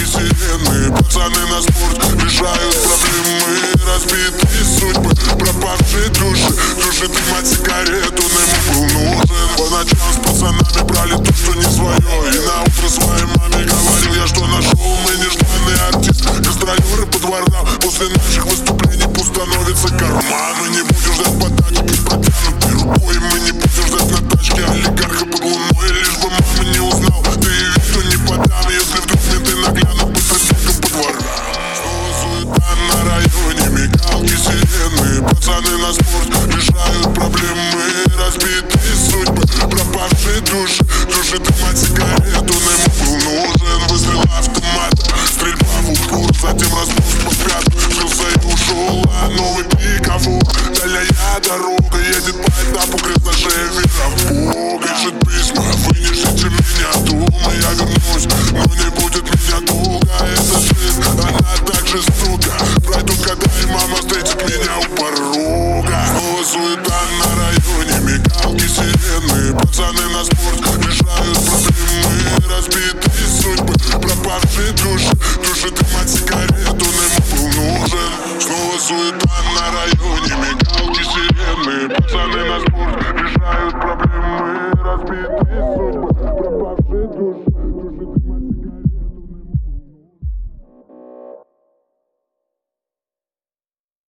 сирены, пацаны на спорт решают проблемы. Разбитые судьбы, пропавшие души. Души дымать сигарету, он ему был нужен. По ночам с пацанами брали то, что не свое. И на утро своей маме говорил я, что нашел мы нежданный артист. Гастролеры по дворам, после наших выступлений пусть становится карман. Мы не будем ждать подачки с протянутой рукой. Мы не будем ждать на тачке олигарха под луной. Лишь бы мама не узнал, да и виду не подам. Если вдруг менты наглянут быстро бегом по дворам. Снова суета на районе, мигалки, сирены, пацаны на спорт решают проблемы. Разбитые судьбы, пропавшие души. Души дымать сигарету, он ему был нужен. Выстрел автомата, стрельба в упор, затем разбух по пятку. Жился и ушел, а новый пикафур. Дальняя дорога едет по этапу, крест на шее, вера в Бога. Пишет письма, вынесите меня дома. Я вернусь, но не будет меня долго. Эта жизнь, она так жестока. Пройдут года, и мама встретит меня у порога. Снова суета на районе, мигалки, сирены, пацаны на спорт решают проблемы. Разбитые судьбы, пропавшие души. Души дымать сигарету, он ему был нужен. Снова суета на районе, мигалки, сирены, пацаны на спорт решают проблемы. Разбитые судьбы, пропавшие